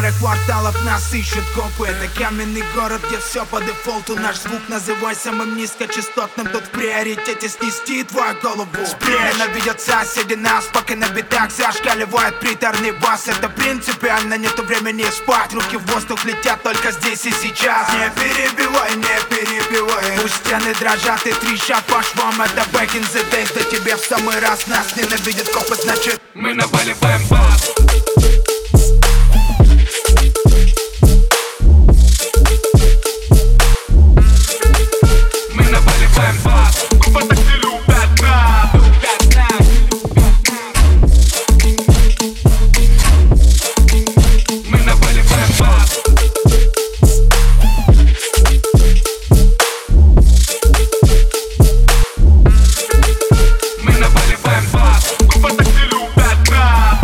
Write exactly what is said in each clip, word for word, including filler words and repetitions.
пары кварталов нас ищут копы. Это каменный город, где все по дефолту. Наш звук называй самым низкочастотным. Тут в приоритете снести твою голову. Ненавидят соседи нас, пока на битах зашкаливает приторный бас. Это принципиально, нету времени спать. Руки в воздух летят только здесь и сейчас. Не перебивай, не перебивай. Пусть стены дрожат и трещат по швам. Это back in the days, да тебе в самый раз. Нас ненавидят копы, значит мы наваливаем бас. Мы наваливаем бас. Купа так не любят нас. Мы наваливаем бас. Мы наваливаем бас. Купа так не любят нас.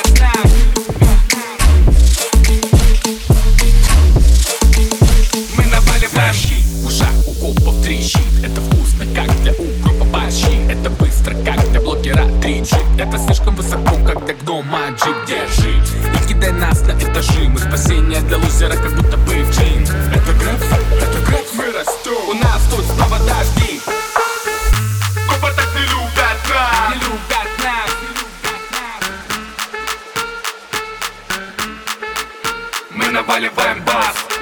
Мы наваливаем щит. В ушах у копов трещит. Это вкусно, как для укропа борщи. Это быстро, как для блогера три джи. Это слишком высоко, как для гнома джип. Держи и кидай нас на этажи. Мы спасение для лузера, как будто бы в джин. Это грэп, это грэп, мы растем. У нас тут снова дожди. Копы так не любят нас. Не любят нас. Мы наваливаем бас.